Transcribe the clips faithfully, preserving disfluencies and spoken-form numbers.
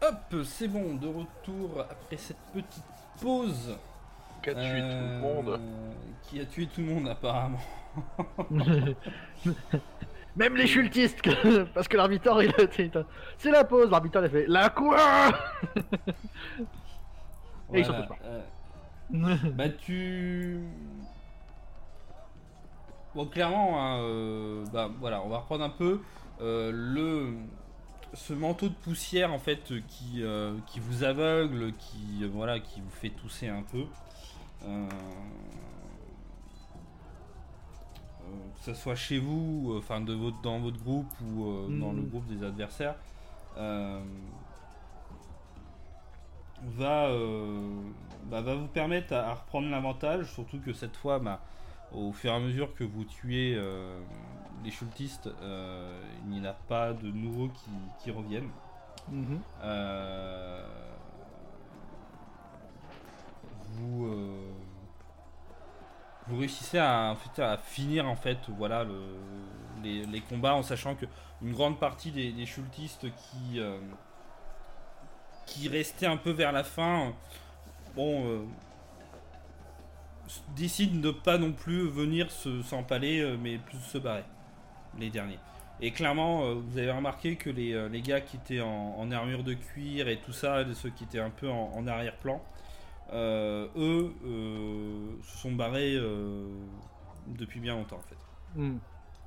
Hop, c'est bon, de retour après cette petite pause. Qui a tué tout le monde. Qui a tué tout le monde apparemment. Même les chultistes, que... parce que l'arbitre, il a... c'est la pause, l'arbitre il a fait la quoi. Et ils sont tous morts. Euh... bah tu... Bon, clairement, hein, euh, bah voilà, on va reprendre un peu euh, le... ce manteau de poussière en fait qui, euh, qui vous aveugle, qui, euh, voilà, qui vous fait tousser un peu. Euh... Que ce soit chez vous, enfin de votre, dans votre groupe ou euh, mmh. dans le groupe des adversaires, euh, va, euh, bah, va vous permettre à, à reprendre l'avantage, surtout que cette fois, bah, au fur et à mesure que vous tuez euh, les chultistes, euh, il n'y en a pas de nouveaux qui, qui reviennent. Mmh. Euh, vous... Euh, Vous réussissez à, en fait, à finir en fait, voilà, le, les, les combats en sachant que une grande partie des, des chultistes qui, euh, qui restaient un peu vers la fin, bon, euh, décident de ne pas non plus venir se, s'empaler, euh, mais plus se barrer, les derniers. Et clairement, euh, vous avez remarqué que les, euh, les gars qui étaient en, en armure de cuir et tout ça, ceux qui étaient un peu en, en arrière-plan, Euh, eux euh, se sont barrés euh, depuis bien longtemps en fait. Mm.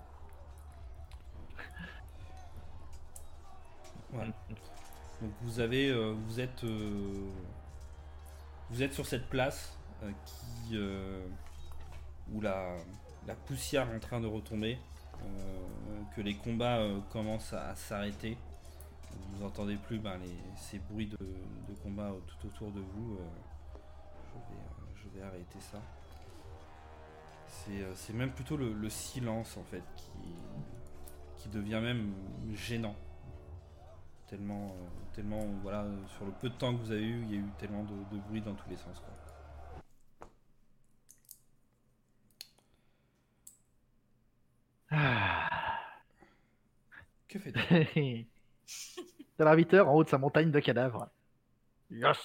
Voilà. Donc vous avez, euh, vous êtes, euh, vous êtes sur cette place euh, qui, euh, où la, la poussière est en train de retomber, euh, que les combats euh, commencent à, à s'arrêter. Vous n'entendez plus ben, les, ces bruits de, de combat tout autour de vous. Euh, Je vais, euh, je vais arrêter ça. C'est, euh, c'est même plutôt le, le silence en fait qui, qui devient même gênant. Tellement, euh, tellement voilà, sur le peu de temps que vous avez eu, il y a eu tellement de, de bruit dans tous les sens, quoi. Ah. Que fais-tu? C'est l'arbitre en haut de sa montagne de cadavres. Yes.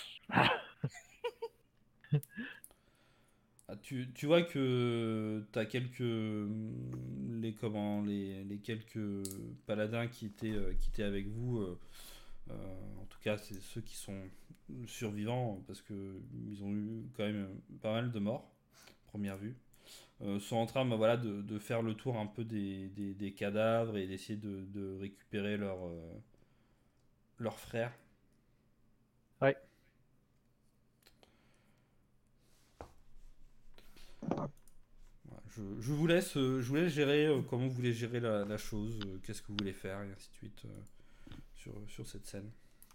Ah, tu, tu vois que tu as quelques les comment les, les quelques paladins qui étaient euh, qui étaient avec vous euh, euh, en tout cas c'est ceux qui sont survivants parce que ils ont eu quand même pas mal de morts première vue euh, sont en train bah, voilà de, de faire le tour un peu des, des, des cadavres et d'essayer de, de récupérer leurs euh, leurs frères. Ouais. Je, je, vous laisse, je vous laisse gérer euh, comment vous voulez gérer la, la chose, euh, qu'est-ce que vous voulez faire, et ainsi de suite, euh, sur, sur cette scène.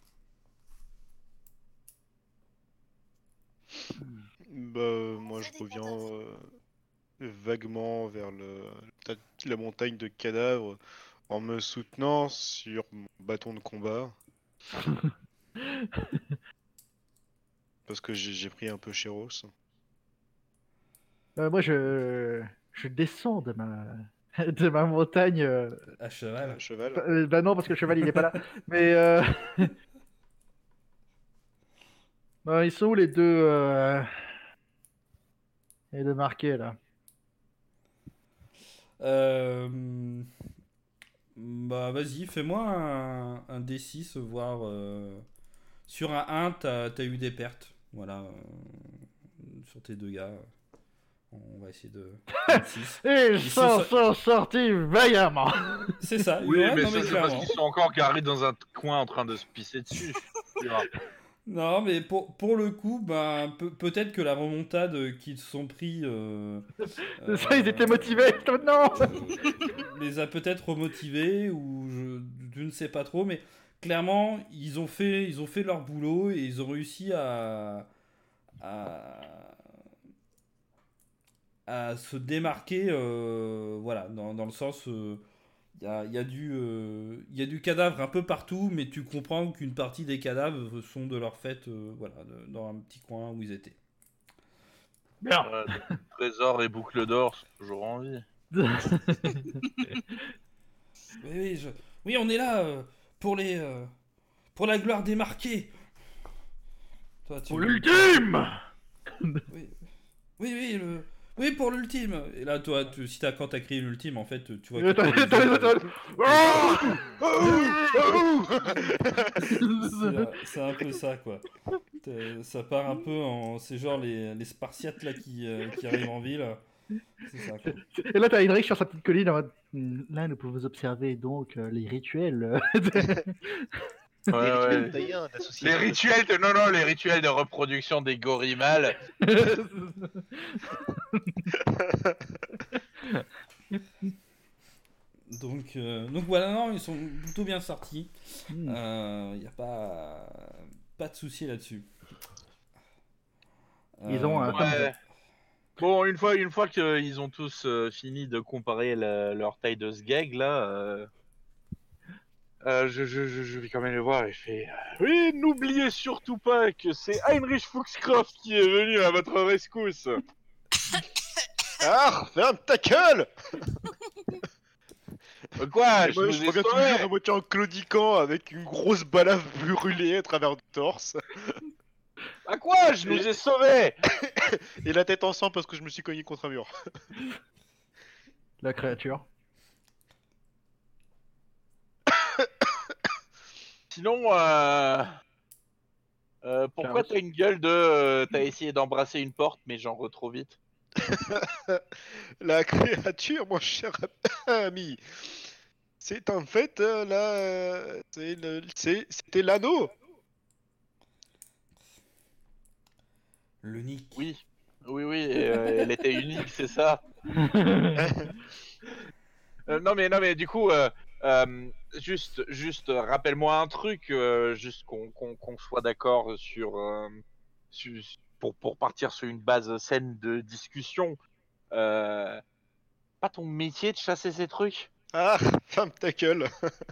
Bah, moi je reviens euh, vaguement vers le, la montagne de cadavres en me soutenant sur mon bâton de combat. Parce que j'ai, j'ai pris un peu Chéros. Euh, moi, je, je descends de ma, de ma montagne. Euh... À cheval. À cheval. Bah, euh, bah non, parce que le cheval, il est pas là. Mais euh... bah, ils sont où les deux, euh... les deux marqués là? Euh... Bah vas-y, fais-moi un, un D six, voir. Euh... Sur un un, t'as, t'as eu des pertes. Voilà. Euh... Sur tes deux gars. On va essayer de. Et ils s'en sont sortis vaillamment. C'est ça. Oui, ouais, mais non, ça mais c'est clairement. parce qu'ils sont encore garés dans un coin en train de se pisser dessus. Non, mais pour, pour le coup, bah, pe- peut-être que la remontade qu'ils se sont pris. Euh, C'est ça, ils étaient motivés. Non. euh, les a peut-être remotivés ou je, je ne sais pas trop, mais clairement, ils ont fait, ils ont fait leur boulot et ils ont réussi à. à à se démarquer, euh, voilà, dans, dans le sens, il euh, y, a, y, a du, euh, y a du cadavre un peu partout, mais tu comprends qu'une partie des cadavres sont de leur fait, euh, voilà, de, dans un petit coin où ils étaient. Bien. Euh, trésors et boucles d'or sont toujours en vie. oui, oui, je... oui, on est là euh, pour les, euh, pour la gloire des marqués. Toi, tu... Pour l'ultime. Oui, oui, oui, le... oui, pour l'ultime. Et là, toi, tu... si t'as quand t'as créé l'ultime, en fait, tu vois. Attends, que... attends, attends, attends. C'est- C'est un peu ça, quoi. T'es- Ça part un peu en. C'est genre les, les Spartiates là qui, euh, qui arrivent en ville. C'est ça, quoi. Et là, t'as Heinrich sur sa petite colline en mode, Hmm, là, nous pouvons observer donc euh, les rituels. Ouais, Les rituels ouais. païens Les d'association. rituels de non non les rituels de reproduction des gorilles mâles. Donc, euh, donc voilà, non, ils sont plutôt bien sortis. Il Hmm. n'y a pas, pas de souci là-dessus. Ils ont un- Ouais. Bon, une fois, une fois qu'ils ont tous euh, fini de comparer la- leur taille de sgeg, là, euh, euh, je, je, je, je vais quand même le voir et je fais euh, oui, n'oubliez surtout pas que c'est Heinrich Fuchscroft qui est venu à votre rescousse. Ah, ferme ta gueule. Euh, Quoi, Et je moi, vous je ai reviens sauvé. toujours à moitié en claudiquant avec une grosse balafre brûlée à travers le torse. À quoi, je nous ai sauvés. Et la tête en sang parce que je me suis cogné contre un mur. La créature. Sinon, euh... euh, pourquoi Chaos. t'as une gueule de euh, t'as essayé d'embrasser une porte mais genre trop vite. La créature, mon cher ami. C'est en fait euh, là, euh, c'est le- c'est- c'était l'anneau. Le Nick. Oui, oui, oui, euh, elle était unique, c'est ça. Euh, non mais non mais du coup, euh, euh, juste juste euh, rappelle-moi un truc, euh, juste qu'on qu'on qu'on soit d'accord sur, euh, su- pour pour partir sur une base saine de discussion. Euh, pas ton métier de chasser ces trucs. Ah, ferme ta gueule.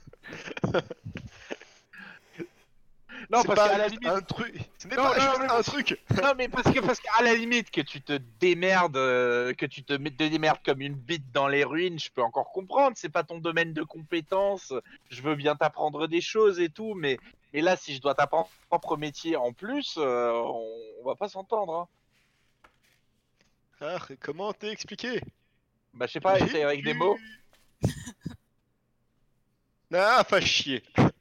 Non C'est parce pas qu'à la juste limite. un truc. Ce n'est Non, pas non, juste mais- un truc. Non mais parce que parce qu'à la limite que tu te démerdes, euh, que tu te mets- te démerdes comme une bite dans les ruines, je peux encore comprendre. C'est pas ton domaine de compétence. Je veux bien t'apprendre des choses et tout, mais mais là si je dois t'apprendre ton propre métier en plus, euh, on, on va pas s'entendre. Hein. Ah, comment t'es expliqué? Bah je sais pas, essaye avec des mots. Ah, fais chier.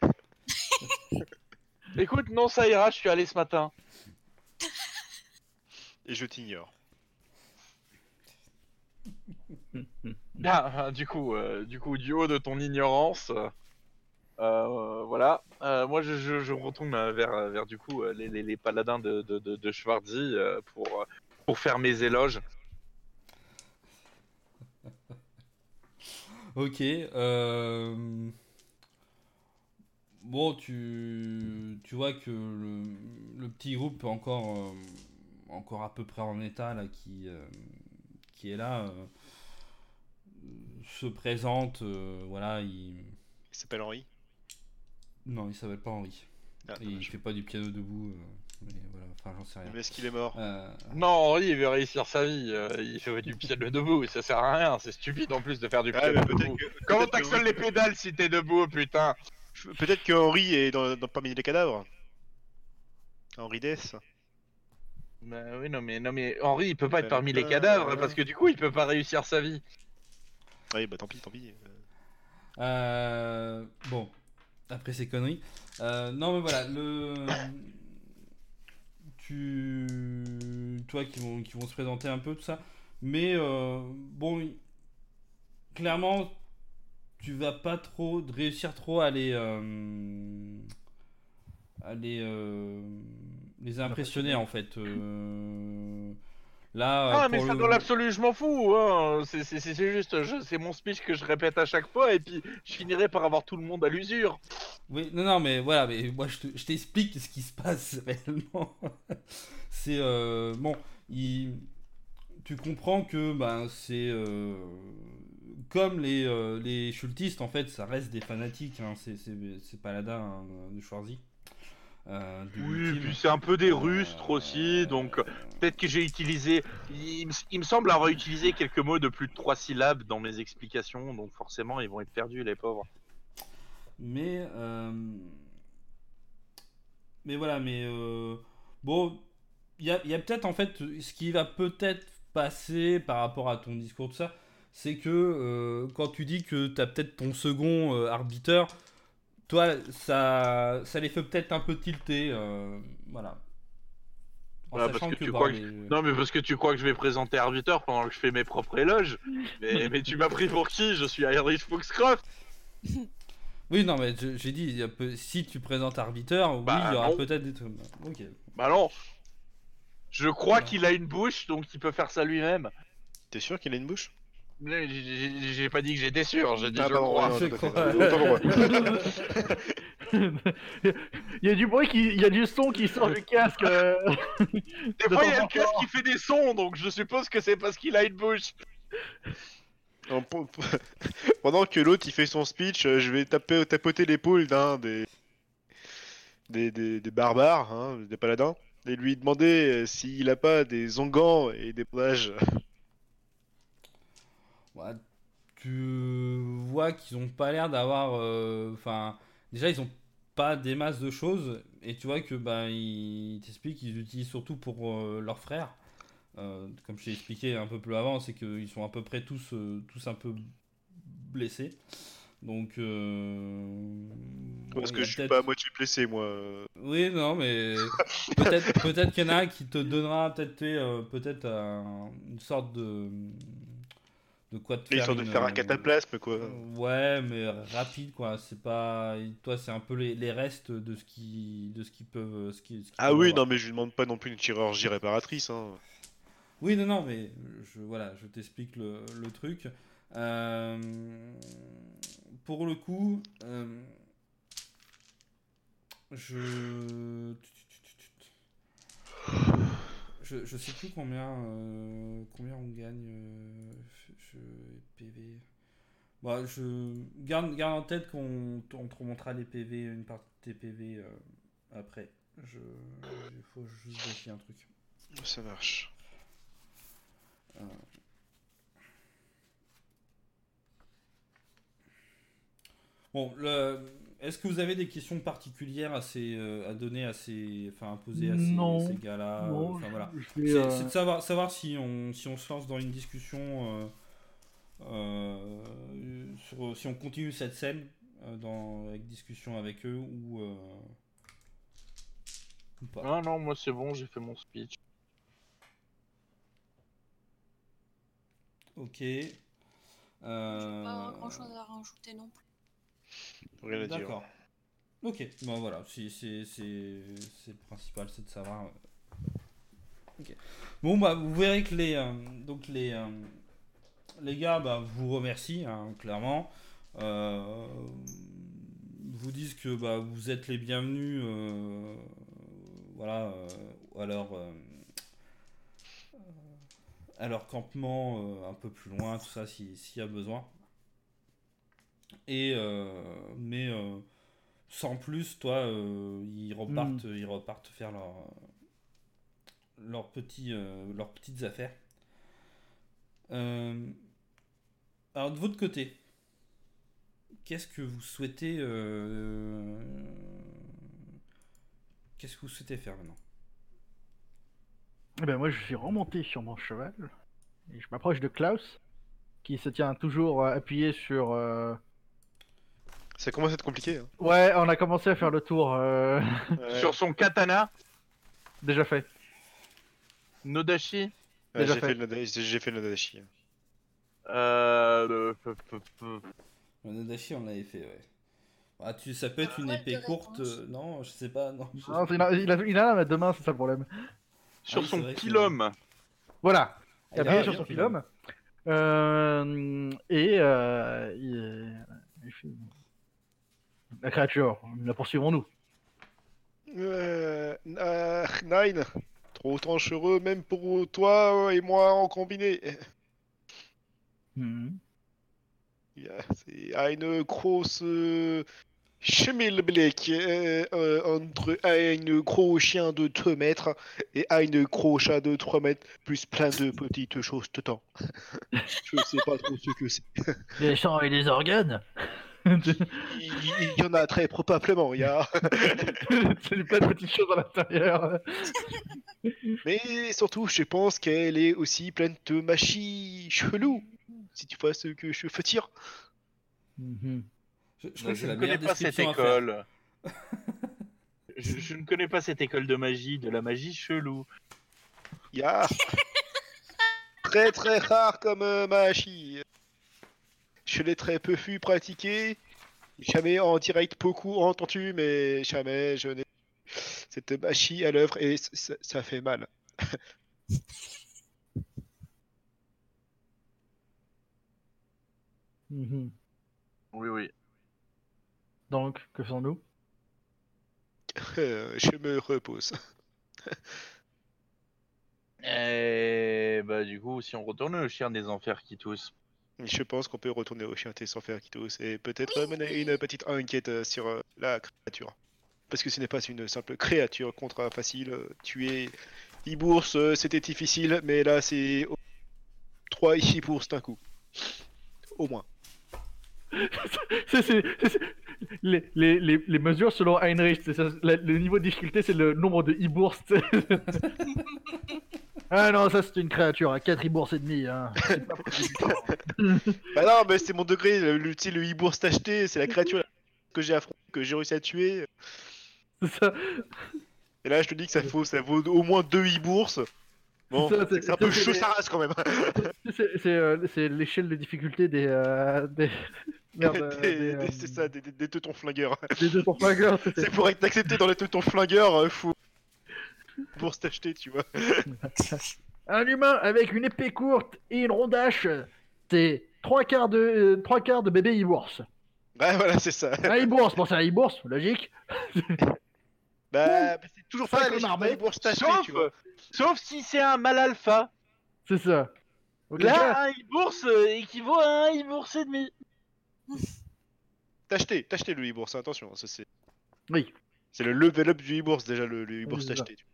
Écoute, non ça ira. Je suis allé ce matin. Et je t'ignore. Ah, du coup, euh, du coup, du haut de ton ignorance, euh, euh, voilà. Euh, moi, je, je, je retourne euh, vers, vers du coup euh, les, les, les paladins de, de, de, de Schwarzy euh, pour, euh, pour faire mes éloges. Ok. Euh... Bon, tu... tu vois que le, le petit groupe encore, euh, encore à peu près en état là, qui, euh, qui est là, euh, se présente. euh, voilà, il... Il s'appelle Henri. Non, il s'appelle pas Henri. Ah, Et il dommage. fait pas du piano debout. euh, mais voilà, enfin, j'en sais rien. Mais est-ce qu'il est mort? Euh, Non, Henri, il veut réussir sa vie. euh, il fait du piano debout. Ça sert à rien. C'est stupide en plus de faire du Ah, piano mais peut-être debout. que- Comment peut-être que t'actionnes oui. les pédales si t'es debout, putain? Peut-être que Henri est dans, dans parmi les cadavres. Henri Dess. Bah oui, non mais, non mais Henri, il peut pas être parmi les Euh, cadavres parce que du coup, il peut pas réussir sa vie. Oui, bah tant pis, tant pis. Euh, Euh, bon, après ces conneries. Euh, non, mais voilà, le. Tu. Toi qui vont, qui vont se présenter un peu, tout ça. Mais euh, bon, il- clairement, tu vas pas trop réussir trop à les. euh, à les. euh, les impressionner en fait. Euh, là. Ah, euh, mais pour ça, le- dans l'absolu, je m'en fous. Hein. C'est, c'est, c'est c'est juste, je- c'est mon speech que je répète à chaque fois, et puis je finirai par avoir tout le monde à l'usure. Oui, non, non, mais voilà, mais moi je, te- je t'explique ce qui se passe réellement. C'est euh, bon, il- tu comprends que ben c'est euh, comme les euh, les cultistes en fait, ça reste des fanatiques. Hein, c'est c'est c'est paladin hein, de Schwarzy. Euh, de Oui, l'ultime. puis c'est un peu des Euh, rustres aussi, donc peut-être que j'ai utilisé. Il, me- il me semble avoir utilisé quelques mots de plus de trois syllabes dans mes explications, donc forcément ils vont être perdus, les pauvres. Mais euh, mais voilà, mais euh, bon, il y a, y a peut-être en fait ce qui va peut-être passer par rapport à ton discours, tout ça, c'est que euh, quand tu dis que tu as peut-être ton second euh, arbiteur, toi, ça, ça les fait peut-être un peu tilter, euh, voilà. En Ouais, parce sachant que que, tu bah, crois que... les- Non, mais parce que tu crois que je vais présenter arbitre pendant que je fais mes propres éloges. Mais, mais tu m'as pris pour qui? Je suis Irish Foxcroft. Oui, non, mais je- j'ai dit, il y a peu- si tu présentes arbiteur, oui, Bah, il y aura non. peut-être des trucs. Ok. Bah non. Je crois Ouais. qu'il a une bouche, donc il peut faire ça lui-même. T'es sûr qu'il a une bouche? Mais J'ai j'ai- j'ai pas dit que j'étais sûr, j'ai dit Ah, je pardon, crois. ouais, non, Je tout à fait. crois. Autant pour moi. Il y a du bruit, qui... il y a du son qui sort du casque. euh. Des De fois, il y a temps le en casque temps. qui fait des sons, donc je suppose que c'est parce qu'il a une bouche. En- po- po- Pendant que l'autre il fait son speech, euh, je vais taper, tapoter l'épaule d'un des... Des, des, des barbares, hein, des paladins, et lui demander euh, s'il a pas des onguents et des bandages. Ouais, tu vois qu'ils ont pas l'air d'avoir. Enfin, déjà, ils ont pas des masses de choses, et tu vois que bah, ils t'expliquent qu'ils utilisent surtout pour euh, leurs frères. Euh, comme je t'ai expliqué un peu plus avant, c'est qu'ils sont à peu près tous, euh, tous un peu blessés. Donc, euh, Parce bon, il que y a je suis peut-être- pas à moitié blessé, moi. Oui, non, mais peut-être peut-être qu'il y en a un qui te donnera peut-être euh, peut-être un- une sorte de de quoi te Et faire histoire de une, faire un euh, cataplasme, quoi. Ouais, mais rapide quoi. C'est pas toi, c'est un peu les, les restes de ce qui de ce qu'ils peuvent ce qui, ce qu'ils Ah peuvent oui, avoir. non, mais je lui demande pas non plus une chirurgie réparatrice, hein. Oui, non, non, mais je voilà, je t'explique le, le truc. Euh, pour le coup, euh, je Je, je sais plus combien, euh, combien on gagne euh, je, P V. Bah, je garde, garde en tête qu'on on te remontera les P V, une partie des P V euh, après. Je, il faut juste vérifier un truc. Ça marche. Euh. Bon, le, est-ce que vous avez des questions particulières à, ces, euh, à donner à ces, enfin à poser à ces, Non. ces gars-là? Non, Enfin voilà. je vais, C'est euh, c'est de savoir, savoir si on, si on se lance dans une discussion, euh, euh, sur, si on continue cette scène euh, dans, avec discussion avec eux ou, euh, ou pas. Ah non, moi c'est bon, j'ai fait mon speech. Ok. J'ai Euh, pas grand chose à rajouter non plus. Rien à dire. D'accord. Ok, bon voilà, c'est c'est- c'est- c'est le principal, c'est de savoir. euh, Ok. Bon bah vous verrez que les euh, donc les euh, les gars bah, vous remercient hein, clairement. Euh, vous disent que bah, vous êtes les bienvenus. euh, voilà. euh, à leur euh, à leur campement euh, un peu plus loin, tout ça si- s'il y a besoin. Et euh, mais euh, sans plus, toi, euh, ils repartent, ils repartent faire leur, leurs petits, euh, leurs petites affaires. Euh, alors de votre côté, qu'est-ce que vous souhaitez, euh, qu'est-ce que vous souhaitez faire maintenant? Eh ben moi je suis remonté sur mon cheval et je m'approche de Klaus qui se tient toujours euh, appuyé sur. euh, Ça commence à être compliqué, hein. Ouais, on a commencé à faire le tour. euh, Ouais. Sur son katana, Déjà fait. Nodashi, Ouais, déjà j'ai fait. fait le Nada- j'ai fait le Nadashi. euh... le- peu- peu- peu- Le Nadashi, on l'avait fait, ouais. Ah, tu, ça peut être Ah, une ouais, épée de courte, réponse. euh, non, je sais pas, non. je- Non, il, a, il, a, il a la deux mains, c'est ça le problème. Sur oui, son c'est vrai que- pilum. Voilà, Ah, il a il appuyé a sur bien son fait. pilum. Euh, et euh, il, il fait- la créature, la poursuivons-nous. Euh, euh, Nine, trop tranchereux même pour toi et moi en combiné. Mhm. Ja, c'est une grosse euh, schimmelblick euh, euh, entre un gros chien de deux mètres et un gros chat de trois mètres, plus plein de petites choses dedans. Je sais pas trop ce que c'est. Des sangs et des organes. Il, il y en a très probablement, il y a. C'est plein de petites choses à l'intérieur. Mais surtout, je pense qu'elle est aussi pleine de machis chelous. Si tu vois ce que je veux dire. Mhm. Je, je crois que Je c'est ne la connais meilleure pas cette description à faire. école. je, je ne connais pas cette école de magie, de la magie chelou. Il y a. Très très rare comme euh, machis. Je l'ai très peu vu pratiquer. Jamais en direct beaucoup entendu, mais jamais je n'ai cette machie à l'œuvre et c- ça, ça fait mal. Mhm. Oui, oui. Donc, que faisons-nous? Euh, je me repose. Et bah du coup, si on retourne au chien des enfers qui tousse. Je pense qu'on peut retourner au chien sans faire Kitos et peut-être mener une petite enquête euh, sur euh, la créature. Parce que ce n'est pas une simple créature contre facile. euh, Tuer Ibours, euh, c'était difficile, mais là c'est au- trois Ibours d'un coup. Au moins. C'est- c'est- c'est- les, les, les, les mesures selon Heinrich, c'est ça, la- le niveau de difficulté, c'est le nombre de e-bourses. Ah non, ça c'est une créature à quatre e-bourses et demi. Hein. C'est pas possible. Bah non, mais c'est mon degré. Le, le, tu sais, le Ibours acheté, c'est la créature que j'ai affrontée, que j'ai réussi à tuer. C'est ça. Et là, je te dis que ça, faut, ça vaut au moins deux Ibours. Bon, Ça, c'est c'est- que c'est un ça, peu c'est chaud les- sa race quand même. C'est c'est, euh, c'est l'échelle de difficulté des. Euh, des... Merde, euh, Des- des, des- euh, c'est ça, des, des, des teutons flingueurs. des deux pour flingueurs, c'est- C'est pour être accepté dans les teutons flingueurs, euh, faut pour s'acheter, tu vois. Un humain avec une épée courte et une rondache, c'est trois quarts de, euh, trois quarts de bébé e-bourse. Ouais, voilà, c'est ça. Un e-bourse, bon c'est un e-bourse, logique. Bah, bah, c'est toujours Cinq pas le les marmot, Ibours tachetés, Sauf, tu vois. sauf si c'est un mal alpha. C'est ça. Auquel Là, cas, un e-bourse euh, équivaut à un e-bourse et demi. T'acheter, t'acheter le Ibours, attention, ça c'est. oui. C'est le level up du Ibours déjà, le, le Ibours Oui, c'est ça. t'acheter.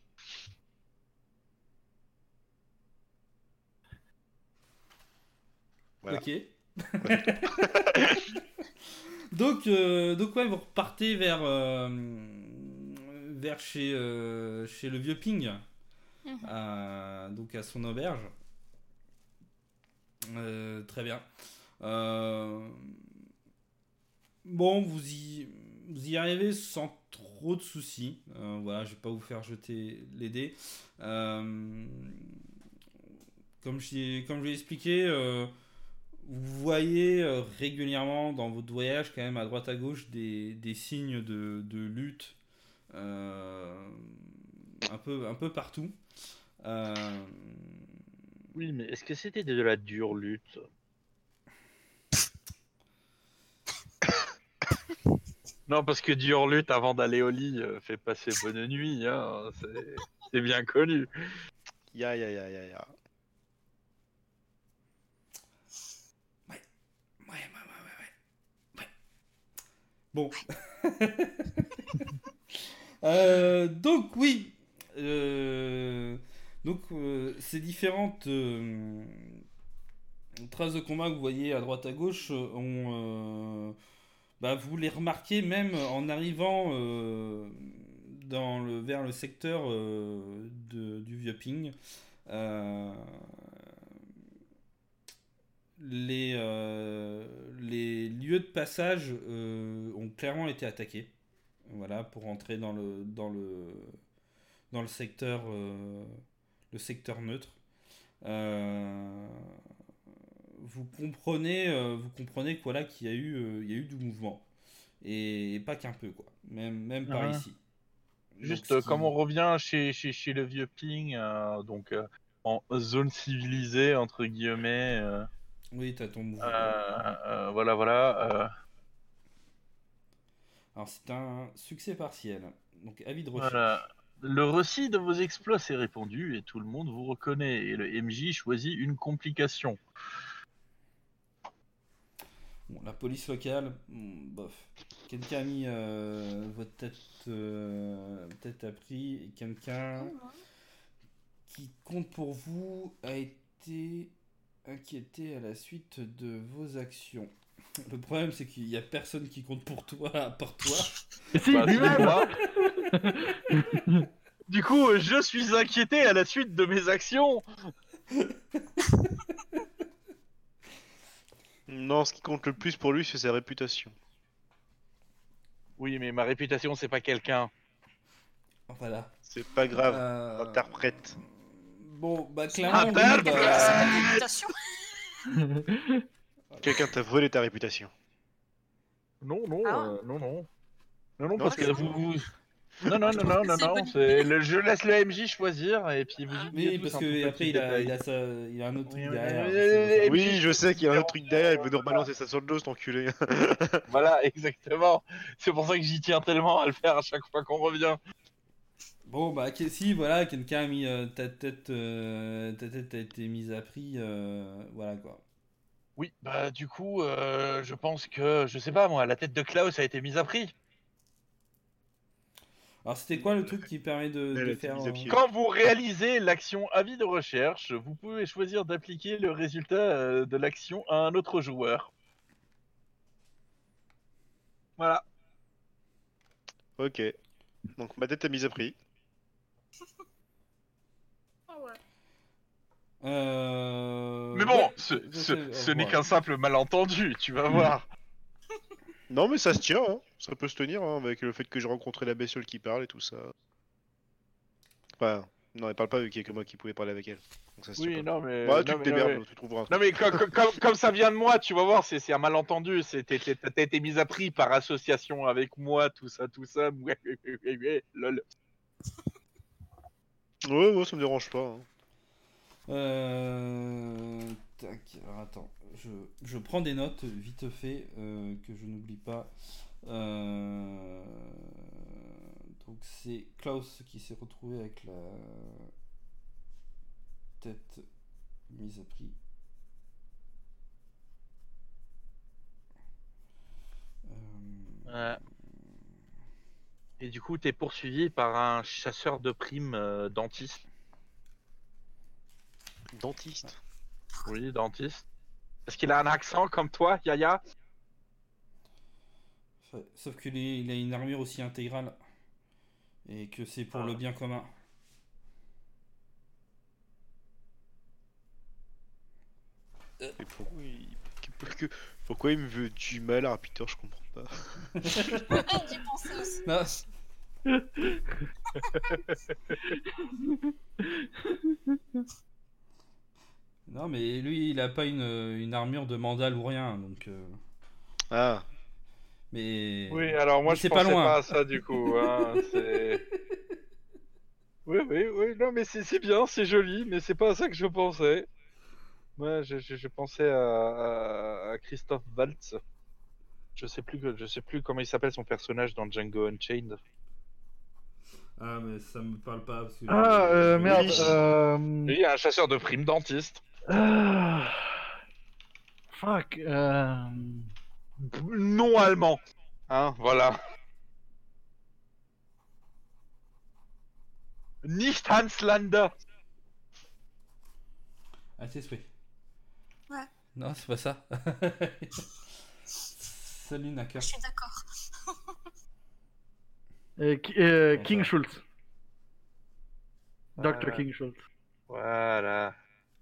Voilà. Ok. donc, euh, donc ouais, vous repartez vers, euh, vers chez, euh, chez le vieux Ping, Mhm. à- donc à son auberge. Euh, très bien. Euh, bon, vous y, vous y arrivez sans trop de soucis. Euh, voilà, je vais pas vous faire jeter les dés. Euh, comme je comme je l'ai expliqué, euh, vous voyez euh, régulièrement dans votre voyage, quand même à droite à gauche, des, des signes de, de lutte euh, un, peu, un peu partout. Euh, Oui, mais est-ce que c'était de la dure lutte? Non, parce que dure lutte avant d'aller au lit euh, fait passer bonne nuit, hein, c'est c'est bien connu. Ya ya ya ya ya. Ouais, ouais, ouais, ouais, ouais. Bon. Euh, donc oui. Euh, donc euh, ces différentes euh, traces de combat que vous voyez à droite à gauche, euh, ont, euh, bah, vous les remarquez même en arrivant euh, dans le, vers le secteur euh, de- du vieux Ping. Euh, les, euh, les lieux de passage euh, ont clairement été attaqués. Voilà, pour entrer dans le, dans le, dans le secteur, euh, le secteur neutre. Euh, vous comprenez, euh, vous comprenez que, voilà, qu'il y a eu, euh, il y a eu du mouvement et, et pas qu'un peu, quoi. Même, même par Ouais. ici. Donc, Juste, ce euh, qui- comme on revient chez, chez, chez le vieux Ping, euh, donc euh, en zone civilisée, entre guillemets, euh, Oui, t'as ton mouvement. euh, euh, voilà, voilà. euh, Alors c'est un succès partiel. Donc avis de recherche. Voilà. Le récit de vos exploits s'est répandu et tout le monde vous reconnaît. Et le M J choisit une complication. Bon, la police locale, hmm, bof. Quelqu'un a mis euh, votre tête, euh, tête à prix et quelqu'un qui compte pour vous a été inquiété à la suite de vos actions. Le problème, c'est qu'il y a personne qui compte pour toi à part toi. Et si, Bah, lui-même moi. Du coup, je suis inquiété à la suite de mes actions. Non, ce qui compte le plus pour lui, c'est sa réputation. Oui, mais ma réputation, c'est pas quelqu'un. Voilà. C'est pas grave, Euh, interprète. Bon, bah C'est clairement, Ah, oui, bah, bah, quelqu'un, c'est ta réputation. Quelqu'un t'a volé ta réputation. Non, non, Ah. euh, non, non. Non, non, Non, parce c'est que faux. vous... vous- Non, non, Je non, trouve non, que non, c'est une non, bonne c'est idée. le... je laisse le M J choisir et puis vous oubliez oui, tous parce un tout que petit après il a, détail. il a sa, il a un autre Oui, truc oui, derrière. oui, c'est pour ça. oui, Et Oui, puis, je sais qu'il y a un différent, autre truc derrière, il veut nous voilà. rebalancer ça sur le dos, cet enculé. Voilà, exactement. C'est pour ça que j'y tiens tellement à le faire à chaque fois qu'on revient. Bon, bah que- si, voilà, quelqu'un a mis euh, ta tête, euh, ta tête a été mise à prix, euh, voilà quoi. Oui, bah du coup, euh, je pense que, je sais pas moi, la tête de Klaus a été mise à prix. Alors c'était quoi le truc qui permet de, Elle de a été faire mise à euh, pied. Quand vous réalisez l'action avis de recherche, vous pouvez choisir d'appliquer le résultat euh, de l'action à un autre joueur. Voilà. Ok. Donc ma tête est mise à prix. Ah ouais. euh, Mais bon, ouais, ce, ça, ce- c'est- ce euh, n'est voilà. qu'un simple malentendu, tu vas voir. Non, mais ça se tient, hein. Ça peut se tenir, hein, avec le fait que j'ai rencontré la bestiole qui parle et tout ça. Enfin, non, elle parle pas vu qu'il y a que moi qui pouvais parler avec elle. Donc ça se tient Oui, pas. non mais... Bah, tu non, te mais, non, démerdes, mais... tu trouveras un Non truc. mais co- co- comme, comme ça vient de moi, tu vas voir, c'est c'est un malentendu. c'est- t'es- t'es- T'as été mise à prix par association avec moi, tout ça, tout ça. Ouais, ouais, ouais, ouais, ouais, lol. Ouais, ouais, ça me dérange pas. hein. Euh, tac, alors attends, je, je prends des notes vite fait euh, que je n'oublie pas. Euh, donc c'est Klaus qui s'est retrouvé avec la tête mise à prix. Euh, Ouais. Et du coup, t'es poursuivi par un chasseur de primes euh, dentiste. Dentiste. Oui, dentiste. Parce qu'il a un accent comme toi, Yaya. ouais, sauf qu'il est- il a une armure aussi intégrale et que c'est pour Ah. le bien commun. Et pourquoi il... que- pourquoi il me veut du mal à Peter, je comprends pas. J'y pensais aussi. Non, non, mais lui, il a pas une, une armure de mandale ou rien, donc. euh, Ah, Mais. Oui, alors moi Mais je c'est pensais pas loin. pas à ça du coup. Hein, c'est... Oui, oui, oui, non mais c'est c'est bien, c'est joli, mais c'est pas à ça que je pensais. Moi, je, je, je pensais à, à, à Christophe Waltz. Je sais plus que je sais plus comment il s'appelle son personnage dans Django Unchained. Ah, mais ça me parle pas parce que. Ah, euh, je- merde. Oui. Euh... Lui, un chasseur de primes dentiste. ah, Fuck. Euh... Non allemand. Hein, voilà. Nicht Hans Lander. Ah, c'est souhait. Ouais. Non, c'est pas ça. Salut, Naka. Je suis d'accord. euh, Ki- euh, Comment King ça Schultz. docteur Voilà. King Schultz. Voilà.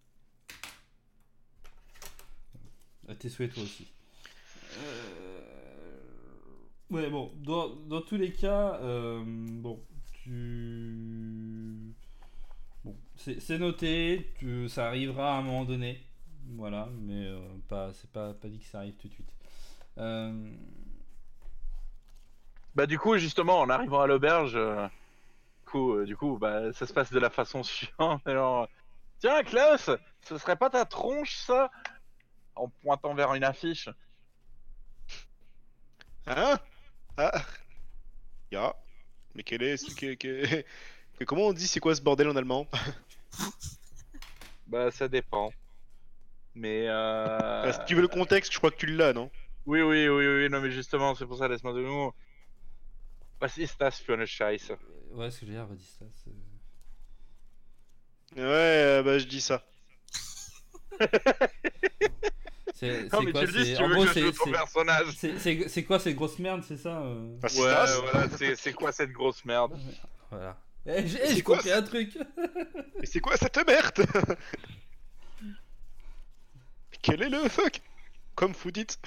Ah, tes souhaits, toi aussi. Euh... Ouais, bon, dans, dans tous les cas, euh, bon, tu. Bon, c'est c'est noté, tu- ça arrivera à un moment donné. Voilà, mais euh, pas, c'est pas, pas dit que ça arrive tout de suite. Euh, Bah du coup justement en arrivant à l'auberge, euh, du coup, euh, du coup bah ça se passe de la façon suivante. Alors, tiens Klaus, ce serait pas ta tronche ça? En pointant vers une affiche. hein? Ah, ya. Mais quel est ce que, que- que- comment on dit c'est quoi ce bordel en allemand? Bah ça dépend. Mais euh... Ah, si tu veux le contexte, je crois que tu l'as, non? Oui oui oui oui non mais justement c'est pour ça laisse-moi deux mots. Was ist das für eine Scheiße? ouais, ce que j'ai dire, vas-y, ça. c'est- Ouais, euh, bah je dis ça. C'est Non, c'est mais quoi tu le dis si c'est- tu En veux gros, que je c'est joue ton c'est- personnage. c'est- c'est- c'est quoi cette grosse merde, c'est ça euh Ah, c'est Ouais, ça, voilà, c'est c'est quoi cette grosse merde? Voilà. Eh, j'ai eh, C'est j'ai quoi, compris ça un truc. Mais c'est quoi cette merde? Quel est le fuck? Comme vous dites.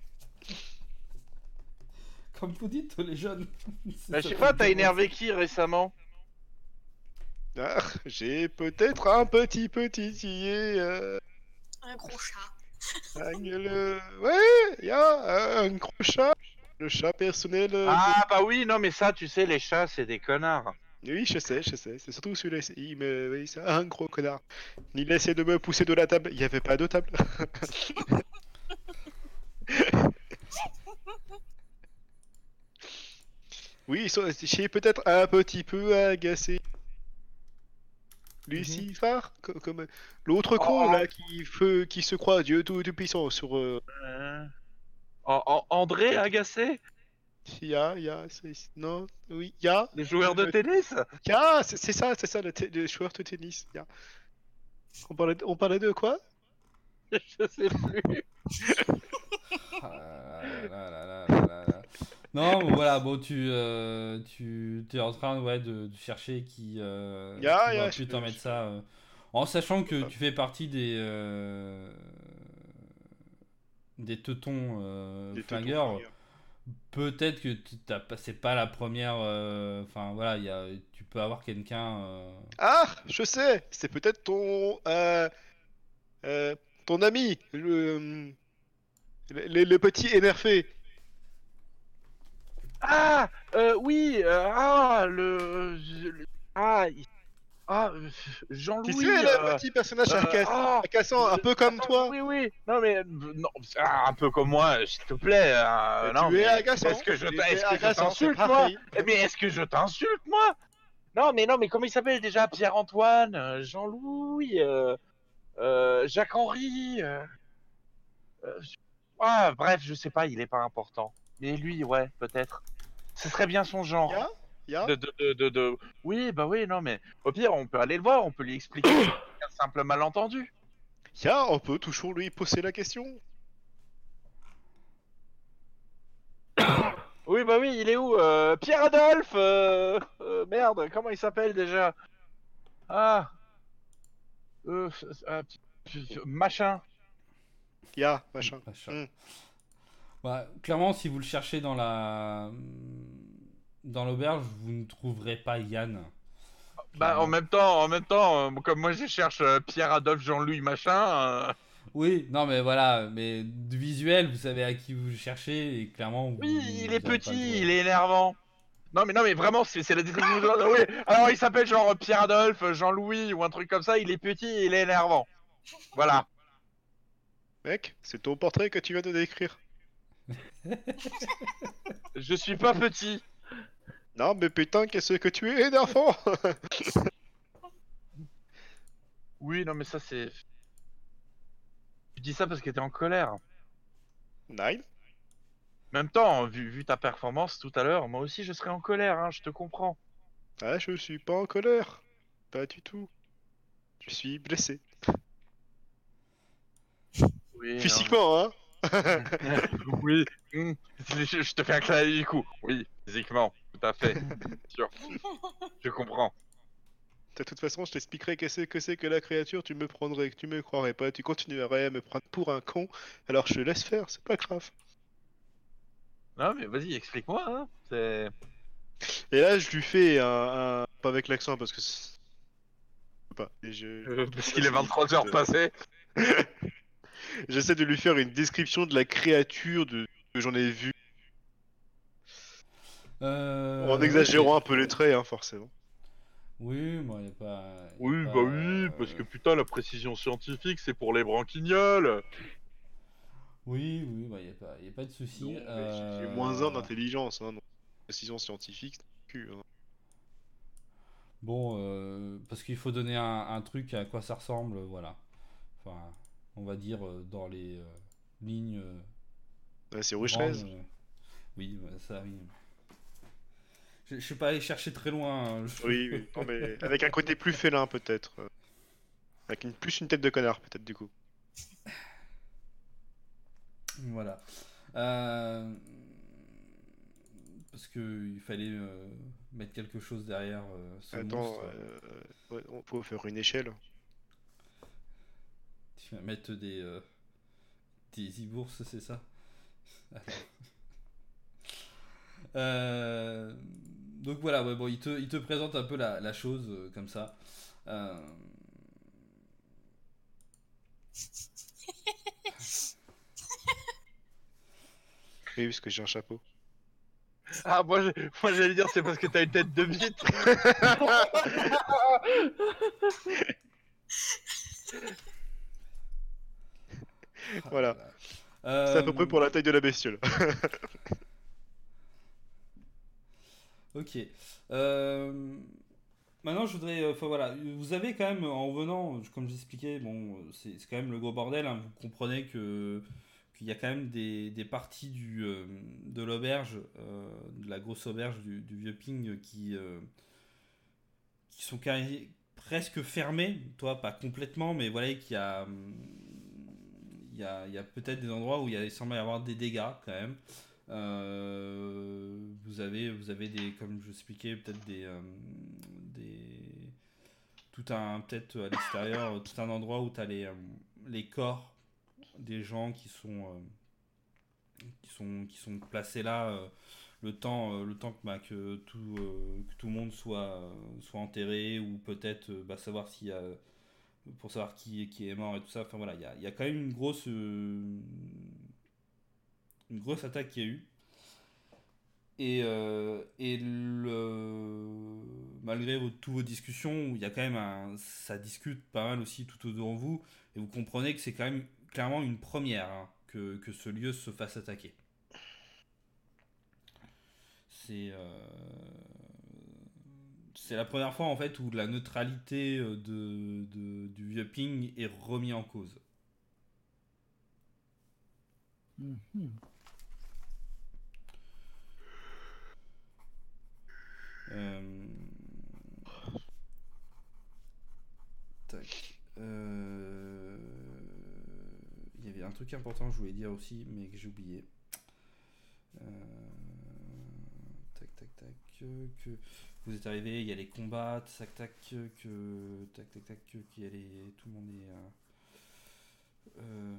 Comme vous dites, les jeunes. Bah, je sais pas, t'as énervé qui récemment? Ah, j'ai peut-être un petit petit titillé. Euh, Un gros chat. un- le... Ouais, il y a un gros chat. Le chat personnel. euh, Ah bah oui, non mais ça, tu sais, les chats, c'est des connards. de- Oui, je sais, je sais. C'est surtout celui-là. Il me... Oui, c'est un gros connard. Il a essayé de me pousser de la table. Il n'y avait pas de table. Oui, ils sont- j'ai peut-être un petit peu agacé. Lucifer, co- comme l'autre con Oh. là qui, feu, qui se croit Dieu tout, tout puissant sur. Euh... Euh... En- en- André agacé? Ya, ya, c'est- non, oui, ya, Le joueur de Le- tennis? ya, c'est c'est ça, c'est ça, le, te- le joueur de tennis. Ya. On parlait, de, on parlait de quoi? Je sais plus. Ah là là là là là là là. Non, bon, voilà, bon, tu, euh, tu es en train ouais, de, de chercher qui, euh, Ya, qui ya, va je plus peux- t'en mettre je- ça. euh, en sachant que tu fais partie des, euh, des teutons euh, Des teutons flingueurs. flingueurs. Peut-être que tu- t'as pas- c'est pas la première. euh, Enfin voilà, il y a, tu peux avoir quelqu'un. euh, Ah, je sais, c'est peut-être ton, euh, euh, ton ami, le, le, le- le petit énervé. Ah, euh, oui, euh, ah, le... le- Ah, il- ah, euh, Tu Jean-Louis... sais, le euh, petit personnage euh, agace- ah, agaçant, un peu comme attends, toi. Oui, oui, non mais... euh, Non, ah, un peu comme moi, s'il te plaît. euh, Tu non, es mais agaçant. Est-ce que je Tu t'a- es est-ce que je agaçant, c'est t'insulte, moi pareil. Eh, Mais est-ce que je t'insulte, moi Non, mais non, mais comment il s'appelle déjà? Pierre-Antoine, euh, Jean-Louis, euh, euh, Jacques-Henri... euh, euh, Ah, bref, je sais pas, il est pas important. Mais lui, ouais, peut-être. Ce serait bien son genre. Ya, ya. De, de, de, de, de- Oui, bah oui, non, mais au pire, on peut aller le voir, on peut lui expliquer que c'est un simple malentendu. Ya, on peut toujours lui poser la question. Oui, bah oui, il est où euh, Pierre-Adolphe euh, euh, Merde, comment il s'appelle déjà? Ah euh, euh, Machin. Ya, machin. machin. Hmm. Bah, clairement, si vous le cherchez dans la dans l'auberge, vous ne trouverez pas Yann. Bah en même temps, en même temps, euh, comme moi je cherche euh, Pierre-Adolphe Jean-Louis Machin... euh, Oui, non mais voilà, mais du visuel, vous savez à qui vous cherchez et clairement. Vous, Oui, vous il allez est pas le petit, trouver. il est énervant. Non mais non mais vraiment c'est c'est la description. de- Oui. Alors il s'appelle genre Pierre Adolphe, Jean-Louis ou un truc comme ça. Il est petit, et il est énervant. Voilà. Mec, c'est ton portrait que tu viens de décrire. Je suis pas petit. Non, mais putain, qu'est-ce que tu es énervant. Oui non mais ça c'est. Tu dis ça parce que t'es en colère. Nine. En même temps, vu, vu ta performance tout à l'heure, moi aussi je serais en colère. Hein, je te comprends. Ah, je suis pas en colère. Pas du tout. Je suis blessé. Oui. Physiquement, hein. non. Oui. Hmm. Je, je te fais un clin d'œil du coup. Oui, physiquement, tout à fait. Sûr. Je comprends. De toute façon, je t'expliquerai qu'est-ce que c'est que la créature, tu me prendrais, tu me croirais pas, tu continuerais à me prendre pour un con, alors je te laisse faire, c'est pas grave. Non mais vas-y, explique-moi. Hein. C'est. Et là, je lui fais un, un... pas avec l'accent parce que c'est- je peux pas. Et je... Euh, parce qu'il est vingt-trois heures passées. J'essaie de lui faire une description de la créature de... que j'en ai vue, Euh, en exagérant un peu les traits, hein, forcément. Oui, moi, il a pas. y a Oui, pas, bah oui, euh, parce que putain, la précision scientifique, c'est pour les branquignoles. Oui, oui, bah, il n'y a, pas- y a pas de souci. Non, mais j'ai- euh, j'ai moins un d'intelligence, hein, donc précision scientifique, c'est cul, hein. Bon, euh, parce qu'il faut donner un, un truc à quoi ça ressemble, voilà. Enfin, on va dire euh, dans les euh, lignes. euh, Ouais, c'est Rouge grandes, treize. euh, Oui, ouais, ça oui. Je, je suis pas allé chercher très loin. hein, je- Oui, oui, non, mais avec un côté plus félin peut-être. euh. Avec une, plus une tête de connard peut-être du coup. Voilà. Euh, Parce que il fallait euh, mettre quelque chose derrière euh, ce Attends, monstre. euh, ouais, on peut faire une échelle. Tu vas mettre des euh, des e-bourses, c'est ça? Alors. Euh, donc voilà, ouais, bon, il te, il te présente un peu la, la chose euh, comme ça. Euh, Oui, parce que j'ai un chapeau. Ah, moi, je- moi j'allais dire, c'est parce que t'as une tête de bite. ah Voilà. là là. C'est à peu près Euh, pour la taille de la bestiole. Ok. Euh, Maintenant, je voudrais. euh, Enfin voilà, vous avez quand même, en venant, comme j'expliquais, bon, c'est c'est quand même le gros bordel. Hein, vous comprenez que qu'il y a quand même des, des parties du, euh, de l'auberge, euh, de la grosse auberge du, du vieux Ping qui, euh, qui sont carré- presque fermées. Toi, pas complètement, mais voilà, qu'il y a. hum, Il y a, il y a peut-être des endroits où il, y a, il semble y avoir des dégâts quand même. Euh, vous avez, vous avez des, comme je expliquais, peut-être des, euh, des, tout un, peut-être à l'extérieur, tout un endroit où tu as les, euh, les corps des gens qui sont, euh, qui sont, qui sont placés là, euh, le temps, euh, le temps que, bah, que, tout, euh, que tout le monde soit, euh, soit enterré, ou peut-être euh, bah, savoir s'il y a, pour savoir qui, qui est mort et tout ça. Enfin voilà, il y a, il y a quand même une grosse, euh, une grosse attaque qui a eu. Et, euh, et le, malgré vos, toutes vos discussions, où il y a quand même un, ça discute pas mal aussi tout autour de vous, et vous comprenez que c'est quand même clairement une première, hein, que, que ce lieu se fasse attaquer. C'est euh, c'est la première fois en fait où la neutralité euh, de, de- du vieux Ping est remis en cause. Mhm. Euh, Tac. Euh, Il y avait un truc important que je voulais dire aussi, mais que j'ai oublié. Euh, Tac, tac, tac. euh, Que vous êtes arrivé, il y a les combats, tac, tac, euh, que. Tac, tac, tac, que- qu'il y a les. Tout le monde est. euh, euh,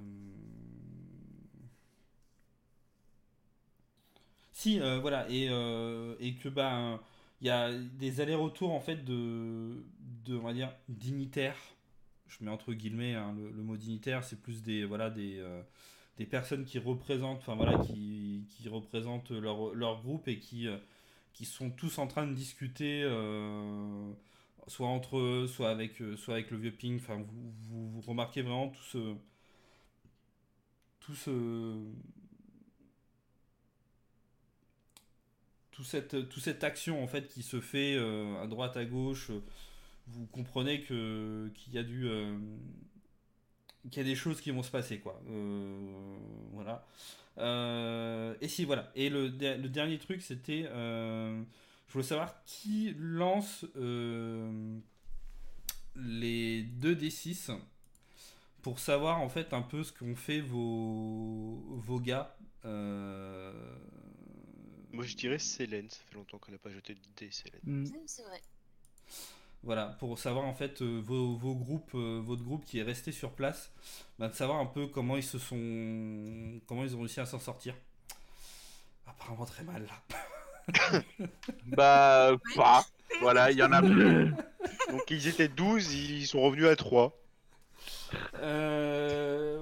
Si, euh, voilà, et, euh, et que ben il y a des allers-retours en fait de, de on va dire dignitaires. Je mets entre guillemets hein, le, le mot dignitaire, c'est plus des voilà des, euh, des personnes qui représentent, enfin voilà, qui, qui représentent leur, leur groupe et qui, euh, qui sont tous en train de discuter, euh, soit entre eux, soit avec, euh, soit avec le vieux Ping. Enfin, vous, vous, vous remarquez vraiment tout ce, tout ce, tout cette, toute cette action en fait qui se fait euh, à droite à gauche. Vous comprenez que qu'il y a du euh, qu'il y a des choses qui vont se passer quoi. Euh, voilà. Euh, et si voilà. Et le, le dernier truc c'était, euh, je voulais savoir qui lance euh, les deux d six pour savoir en fait un peu ce qu'ont fait vos vos gars. Euh, Moi, je dirais Célène. Ça fait longtemps qu'on n'a pas jeté de dés, Célène. Mm. Mm, c'est vrai. Voilà, pour savoir en fait euh, vos, vos groupes, euh, votre groupe qui est resté sur place, bah, de savoir un peu comment ils se sont, comment ils ont réussi à s'en sortir. Apparemment très mal là. Bah, pas. Voilà, il y en a plus. Donc, ils étaient douze, ils sont revenus à trois. Euh...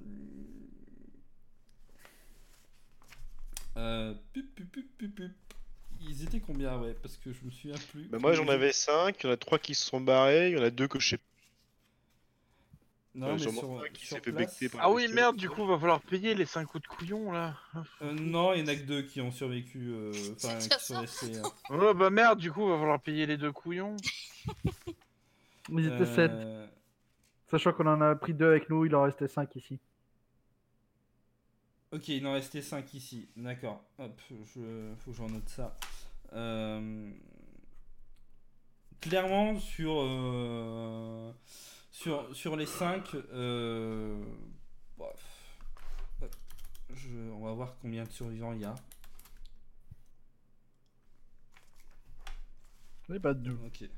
Euh... pup, pup, pup, pup, pup. Ils étaient combien, ouais, parce que je me souviens plus. Bah, moi, j'en avais cinq, il y en a trois qui se sont barrés, il y en a deux que je sais pas. Non, Euh, mais sûrement sur, un qui sur s'est fait place. becter par Ah la oui, bestiole. merde, du coup, va falloir payer les cinq coups de couillon, là. Euh, non, il y en a que deux qui ont survécu. euh, Enfin, C'est qui déjà sont ça. restés. euh, Oh bah merde, du coup, va falloir payer les deux couillons. Ils étaient sept. euh, Sachant qu'on en a pris deux avec nous, il en restait cinq ici. Ok, il en restait cinq ici. D'accord. Hop, je... faut que j'en note ça. Euh, Clairement, sur, euh, sur, sur les cinq, euh... bref. Hop. je- on va voir combien de survivants il y a. C'est pas de Ok.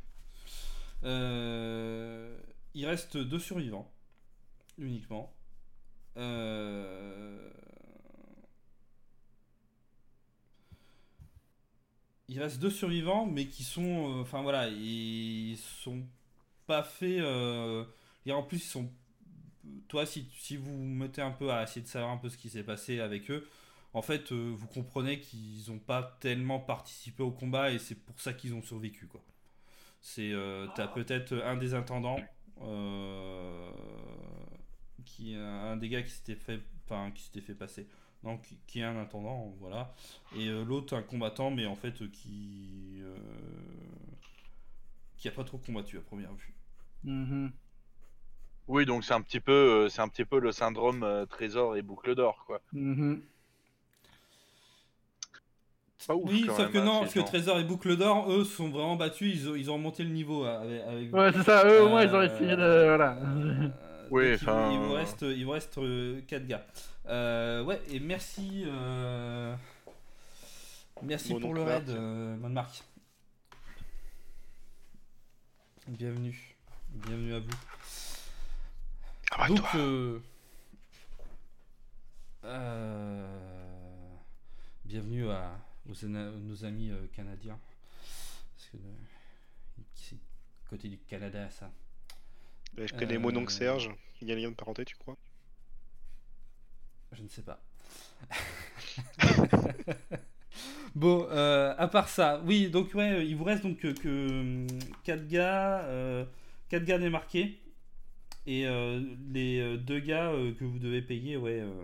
Euh, il reste deux survivants uniquement. Euh, Il reste deux survivants, mais qui sont, euh, enfin voilà, ils sont pas faits. euh, Et en plus, ils sont. Toi, si, si vous vous mettez un peu à essayer de savoir un peu ce qui s'est passé avec eux, en fait, euh, vous comprenez qu'ils n'ont pas tellement participé au combat et c'est pour ça qu'ils ont survécu, quoi. C'est, euh, t'as peut-être un des intendants, euh, qui, un des gars qui s'était fait, enfin, qui s'était fait passer, non, qui, qui est un intendant, voilà, et euh, l'autre un combattant, mais en fait euh, qui, euh, qui a pas trop combattu à première vue. Mhm. Oui, donc c'est un petit peu, euh, c'est un petit peu le syndrome euh, trésor et boucle d'or, quoi. Mhm. Pas ouf, Oui, quand sauf même, que hein, non, ces parce que gens. Trésor et Boucle d'Or, eux, sont vraiment battus, ils ont, ils ont remonté le niveau euh, avec, avec vous. Ouais, c'est ça, eux au moins ils ont Euh, essayé de. Voilà. euh, Oui, donc il, vous, enfin, il vous euh, reste, il vous reste quatre gars. Euh, ouais, et merci, euh, merci Mon pour oncle le raid, Marc. euh, Marc. Bienvenue, bienvenue à vous. Ah bah, Donc, toi. euh, euh, bienvenue à aux, ana- nos amis euh, canadiens. Parce que euh, c'est côté du Canada, ça. Bah, je connais Euh, mon oncle Serge. Il y a un lien de parenté, tu crois? Je ne sais pas. Bon, euh, à part ça, oui, donc ouais, il vous reste donc que, que quatre gars, euh, quatre gars démarqués et euh, les euh, deux gars euh, que vous devez payer, ouais, euh,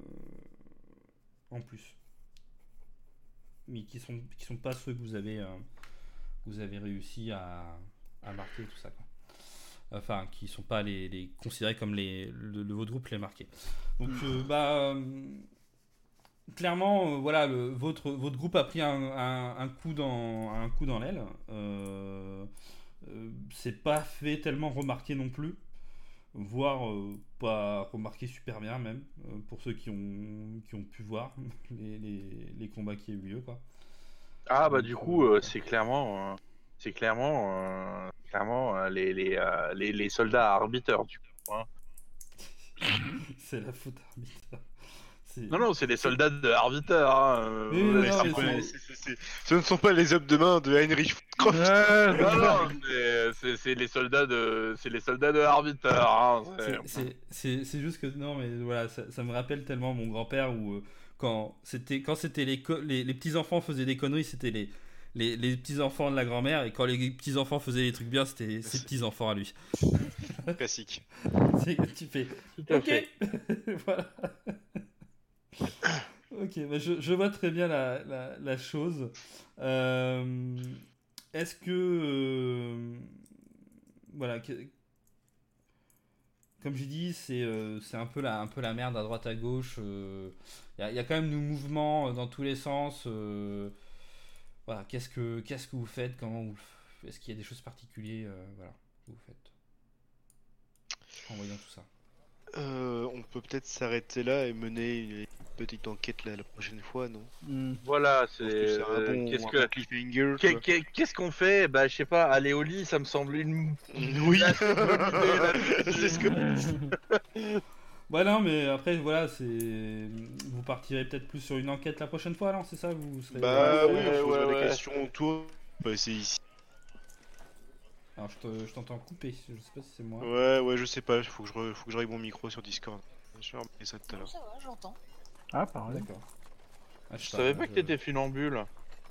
en plus, mais qui sont qui sont pas ceux que vous avez euh, vous avez réussi à, à marquer tout ça, quoi. Enfin, qui sont pas les, les considérés comme les le, le- votre groupe les marqués. Donc euh, bah euh, clairement, euh, voilà, le, votre, votre groupe a pris un, un, un coup dans, un coup dans l'aile. Euh, euh, c'est pas fait tellement remarquer non plus, voire euh, pas remarqué super bien même, euh, pour ceux qui ont, qui ont pu voir les, les, les combats qui ont eu lieu, quoi. ah bah Donc, du coup, euh, euh, c'est clairement, euh, c'est clairement, euh, clairement euh, les, les, euh, les, les soldats arbiteurs, du coup. Hein. c'est la faute arbitre. C'est... Non, non, c'est les c'est- soldats de arbiteurs. Hein, Oui, euh, oui, les Mais non, c'est mais pas- simples- c'est... c'est- c'est- c'est- Ce ne sont pas les hommes de main de Heinrich Ouais, Croft. c'est Non, ça. non, c'est- c'est c'est les soldats de, c'est les soldats de arbiteurs. Hein, c'est- C'est, c'est, c'est, c'est juste que non mais voilà ça, ça me rappelle tellement mon grand-père où euh, quand c'était quand c'était les, co- les, les petits enfants faisaient des conneries c'était les, les, les petits enfants de la grand-mère et quand les petits enfants faisaient des trucs bien c'était ses petits enfants à lui. Classique. C'est, tu fais Tout à ok fait. voilà. Ok bah je, je vois très bien la, la, la chose. Euh, est-ce que euh, voilà que- comme j'ai dit, c'est euh, c'est un peu la un peu la merde à droite à gauche. Il euh, y, a, y a quand même du mouvement euh, dans tous les sens. euh, voilà, qu'est-ce que qu'est-ce que vous faites, comment vous, est-ce qu'il y a des choses particulières, euh, voilà, que vous faites en voyant tout ça. Euh, on peut peut-être s'arrêter là et mener une petite enquête la, la prochaine fois, non? Mm. Voilà, Je c'est. pense que c'est un euh, bon, Qu'est-ce un que, bon cliffhanger. qu'est- quoi. qu'est- qu'est-ce qu'on fait? Bah, je sais pas. Aller au lit, ça me semble une. Oui. assez bonne idée, là, tout de C'est ce que. Ouais non mais après voilà c'est vous partirez peut-être plus sur une enquête la prochaine fois non c'est ça vous serez... Bah Ouais, oui, on se posera ouais, des ouais. questions autour. Bah, c'est ici. Alors je, te- je t'entends couper je sais pas si c'est moi. Ouais, ouais, je sais pas. Faut que je, re- faut que je règle mon micro sur Discord. Je vais remettre ça tout à l'heure. Ça va, j'entends. Ah, pareil. D'accord. Ah, Je sais savais moi, pas que je- t'étais funambule.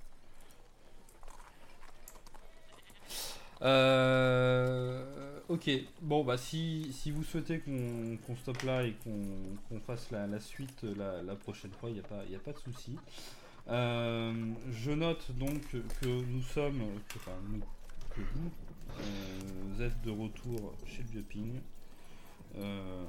Euh, ok, bon bah si, si vous souhaitez qu'on qu'on stoppe là et qu'on qu'on fasse la, la suite la, la prochaine fois, il n'y a, pas- y a pas de souci. Euh, je note donc que nous sommes, que, enfin, nous- que vous, euh, vous êtes de retour chez le vieux Ping. Euh,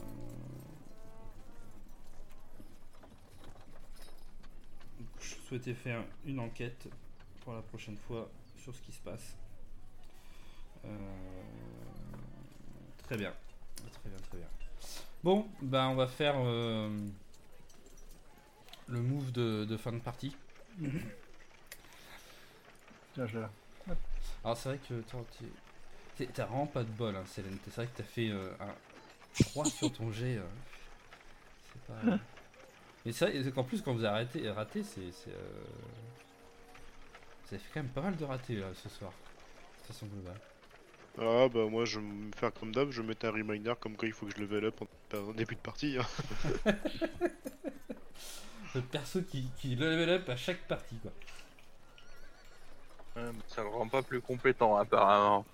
je souhaitais faire une enquête pour la prochaine fois sur ce qui se passe. Euh, Très bien, très bien, très bien. Bon, ben on va faire, euh, le move de, de fin de partie. Tiens, je l'ai là. Alors c'est vrai que toi, t'es- t'es- t'as vraiment pas de bol, hein, Célène. C'est vrai que t'as fait euh, un trois sur ton jet. euh, C'est pas. Mais c'est vrai qu'en plus, quand vous avez arrêté, raté, c'est. c'est, euh, Vous avez fait quand même pas mal de ratés là, ce soir. De façon globale. Ah bah moi je vais me faire comme d'hab, je vais mettre un reminder comme quoi il faut que je level up en, en début de partie. Hein. Le perso qui, qui level up à chaque partie, quoi. Ouais, mais ça le rend pas plus compétent, apparemment.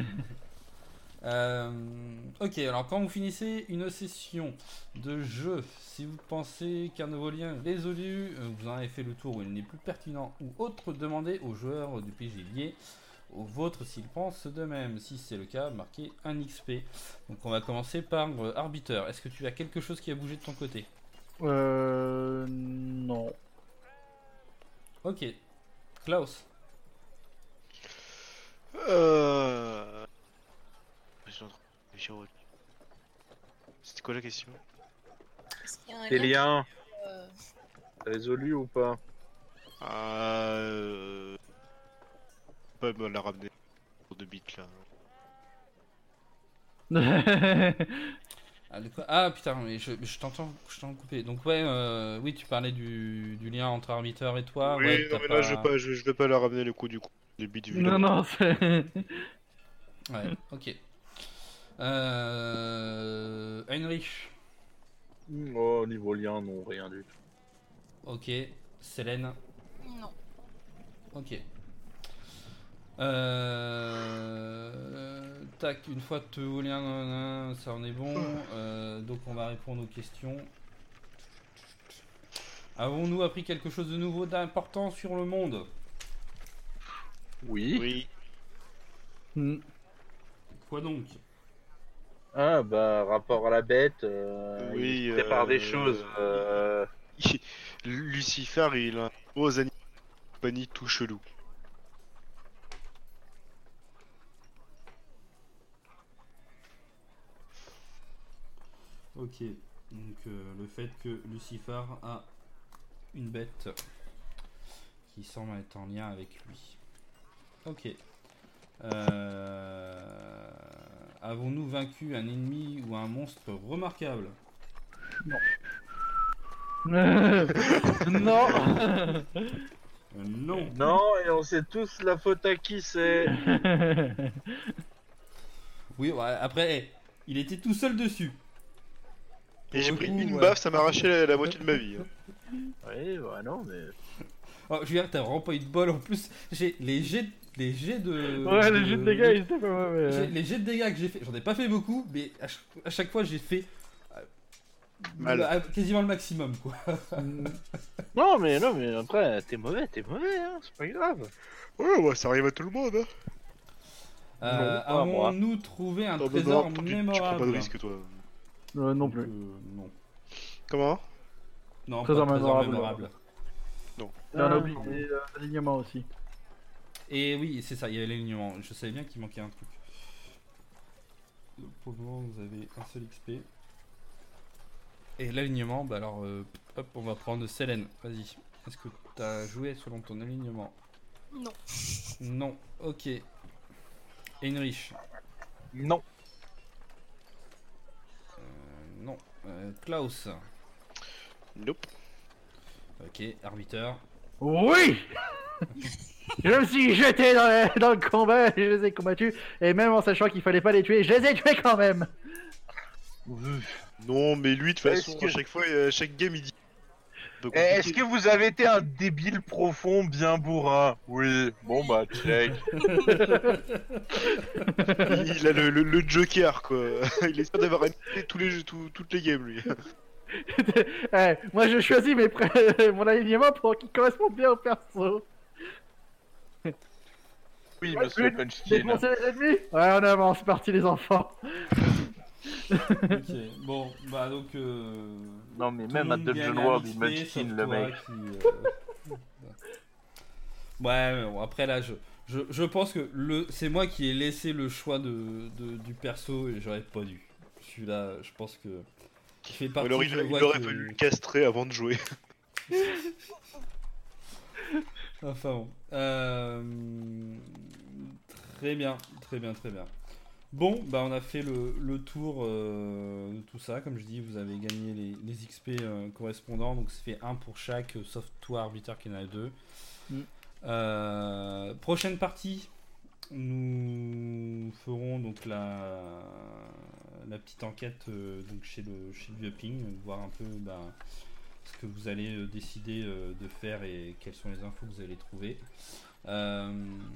Euh, ok, alors quand vous finissez une session de jeu, si vous pensez qu'un de vos liens est résolu, euh, vous en avez fait le tour où il n'est plus pertinent ou autre, demandez au joueur du P J lié au vôtre s'il pense de même. Si c'est le cas, marquez un X P. Donc on va commencer par euh, Arbiter. Est-ce que tu as quelque chose qui a bougé de ton côté? Euh. Non. Ok. Klaus. Euh... je suis en train de réfléchir au- C'était quoi la question? Est-ce qu'il y a un Tes lien liens, euh, résolu ou pas? Euh... Pas me la ramener pour deux bits là. Ah, de quoi ah putain, mais je, je t'entends je t'entends couper. Donc ouais, euh, oui, tu parlais du, du lien entre Arbiter et toi. oui, ouais, non t'as mais pas... là je vais pas, je, je vais pas la ramener le coup du coup. Les bits vu non, la- non, c'est. Ouais, ok. Euh... Heinrich. Oh, niveau lien, non, rien du tout. Ok. Célène. Non. Ok. Euh... Tac, une fois que vos liens, nanana, ça en est bon. Euh, donc on va répondre aux questions. Avons-nous appris quelque chose de nouveau d'important sur le monde? Oui. Oui. Hmm. Quoi donc? Ah, bah, rapport à la bête, euh, Oui, il prépare des euh, choses. Euh... Lucifer il a un gros animal de compagnie tout chelou. Ok. Donc euh, le fait que Lucifer a une bête qui semble être en lien avec lui. Ok. Euh... Avons-nous vaincu un ennemi ou un monstre remarquable? non. Euh, non. Non, et on sait tous la faute à qui c'est. Oui, ouais, après, eh, il était tout seul dessus. Et Pour j'ai le pris coup, une voilà. baffe, ça m'a arraché la, la moitié de ma vie. Hein. Oui, bah non, mais. Oh, je veux dire, t'as vraiment pas eu de bol en plus. J'ai les jets, les jets de. Ouais, de- les jets de dégâts, ils étaient pas mauvais. j'ai- hein. Les jets de dégâts que j'ai fait, j'en ai pas fait beaucoup, mais à chaque, à chaque fois j'ai fait euh, Mal. le- quasiment le maximum, quoi. Non, mais non, mais après, t'es mauvais, t'es mauvais, hein, c'est pas grave. Ouais, bah, ça arrive à tout le monde. Hein. Euh, Non, pas moi. Avons-nous trouvé un Non, non, trésor non, tu, tu mémorable? prends pas de risque toi. Euh, non Donc, plus. euh, non. Comment? Non, Trésor pas de trésor mémorable. mémorable. Il y en a Ah. oublié euh, l'alignement aussi. Et oui, c'est ça, il y avait l'alignement. Je savais bien qu'il manquait un truc. Pour le moment, vous avez un seul X P. Et l'alignement, bah alors, euh, hop, on va prendre Célène. Vas-y. Est-ce que t'as joué selon ton alignement? Non. Non. Ok. Heinrich. Non. Euh, non. Euh, Klaus. Nope. Ok. Arbiter. Oui. Je me suis jeté dans le, dans le combat, je les ai combattus, et même en sachant qu'il fallait pas les tuer, je les ai tués quand même. Non, mais lui, de toute Est-ce façon, que- à chaque fois, à chaque game, il dit. Un peu Eh, Est-ce compliqué. que vous avez été un débile profond bien bourrin? Oui. Bon bah check. Il a le, le, le Joker, quoi. Il est sûr d'avoir animé tous les jeux, tous- toutes les games, lui. Eh, moi je choisis mes pré- mon alignement pour qu'il corresponde bien au perso. Oui, Ouais, monsieur oui, Punchkin. Défoncer les ennemis. Ouais, on avance, c'est parti les enfants. Ok. Bon, bah donc. Euh... Non mais tout même le à monde Dungeon gagne un World, X il P, Munchkin sauf le toi mec. qui, euh, Ouais, mais bon, après là, je, je, je pense que le, c'est moi qui ai laissé le choix de, de- du perso et j'aurais pas dû. Celui-là, je pense que. Il fait partie Alors, il, je il vois aurait que- fallu le castrer avant de jouer. Enfin bon. Euh, Très bien, très bien, très bien. Bon, bah on a fait le, le tour euh, de tout ça. Comme je dis, vous avez gagné les, les X P euh, correspondants. Donc ça fait un pour chaque, euh, sauf toi, arbitre, qui en a deux. Mm. Euh, prochaine partie, nous ferons donc la, la petite enquête euh, donc chez le, chez le vieux Ping, voir un peu bah, ce que vous allez euh, décider euh, de faire et quelles sont les infos que vous allez trouver. Euh,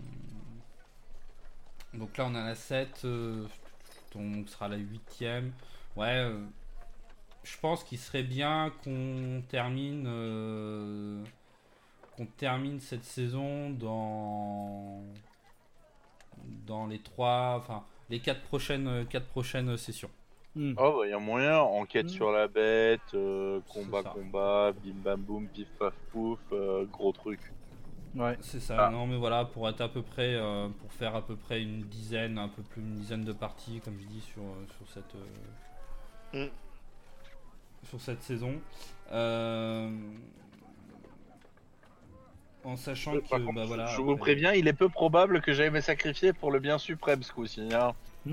donc là on a la sept, euh, donc sera la huitième. Ouais, euh, je pense qu'il serait bien qu'on termine euh, qu'on termine cette saison dans dans les trois, enfin les quatre prochaines quatre prochaines sessions. Hmm. Oh, bah, y a moyen. Enquête Mm. sur la bête, euh, C'est combat, ça. combat, bim bam boum, pif paf pouf, euh, gros truc. Ouais. C'est ça. Ah. Non mais voilà, pour être à peu près, euh, pour faire à peu près une dizaine, un peu plus une dizaine de parties, comme je dis sur euh, sur cette euh, Mm. sur cette saison. Euh, En sachant Par que contre, bah voilà. je vous après- préviens, il est peu probable que j'aille me sacrifier pour le bien suprême ce coup-ci. Hein.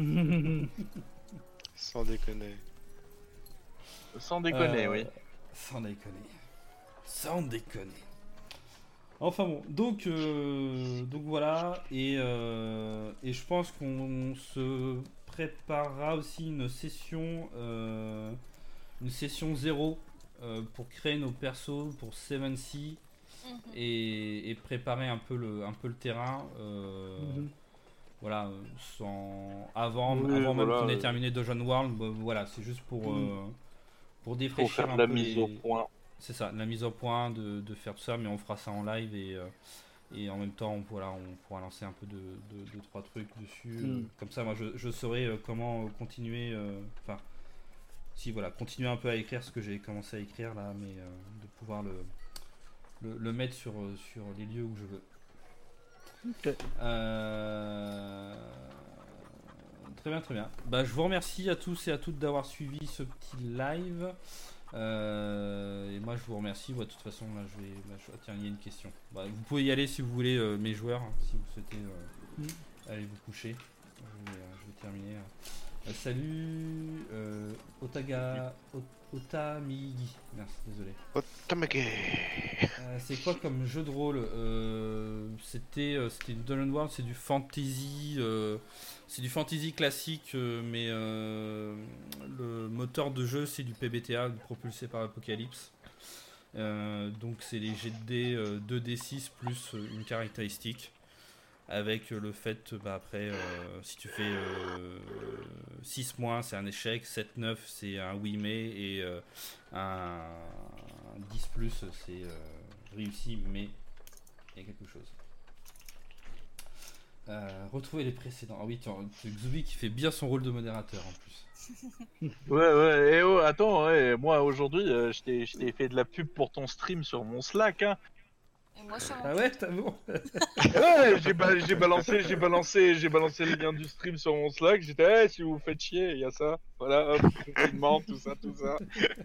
Sans déconner. Sans déconner, Euh, oui. Sans déconner. Sans déconner. Enfin bon, donc, euh, donc voilà, et, euh, et je pense qu'on se préparera aussi une session, euh, une session zéro euh, pour créer nos persos pour seven C Mhm. et, et préparer un peu le, un peu le terrain. euh, Mhm. Voilà, sans, avant, Oui, avant même voilà, qu'on ait euh. terminé Dungeon World, bah, voilà, c'est juste pour, Mhm. euh, pour Faut défraîchir faire un la peu mise les... au point. C'est ça, la mise au point, de, de faire tout ça, mais on fera ça en live et, euh, et en même temps, on, voilà, on pourra lancer un peu de, de, de trois trucs dessus. euh, Mm. Comme ça, moi, je, je saurai euh, comment euh, continuer. euh, Enfin, si, voilà, continuer un peu à écrire ce que j'ai commencé à écrire là, mais euh, de pouvoir le, le, le mettre sur, euh, sur les lieux où je veux. Ok. Euh, Très bien, très bien. Bah, je vous remercie à tous et à toutes d'avoir suivi ce petit live. Euh, et moi, je vous remercie. Ouais, de toute façon, là, je vais. Là, je... Tiens, il y a une question. Bah, vous pouvez y aller si vous voulez, euh, mes joueurs, hein, si vous souhaitez euh, Mm. aller vous coucher. Je vais, euh, je vais terminer. Euh, salut, euh, Otaga, Ot- Otamigi. Merci, désolé. Otamake. Euh, c'est quoi comme jeu de rôle? Euh, C'était euh, c'était une Dungeon World, c'est du fantasy, euh, c'est du fantasy classique, euh, mais euh, le moteur de jeu c'est du P B T A propulsé par Apocalypse. Euh, donc c'est les jets de dés euh, deux D six plus euh, une caractéristique. Avec euh, le fait, bah, après, euh, si tu fais euh, six moins, c'est un échec, sept neuf, c'est un oui mais, et euh, un dix plus, c'est euh, réussi, mais il y a quelque chose. Euh, retrouver les précédents. Ah oui, c'est Xubi qui fait bien son rôle de modérateur en plus. Ouais, ouais, et oh, attends, ouais, moi aujourd'hui, euh, je t'ai je t'ai fait de la pub pour ton stream sur mon Slack, hein. Et moi sur mon Ah ouais, t'as bon. Ouais, j'ai ba- j'ai balancé, j'ai balancé, j'ai balancé le lien du stream sur mon Slack. J'étais, eh, si vous vous faites chier, il y a ça. Voilà, hop, confinement, tout ça, tout ça.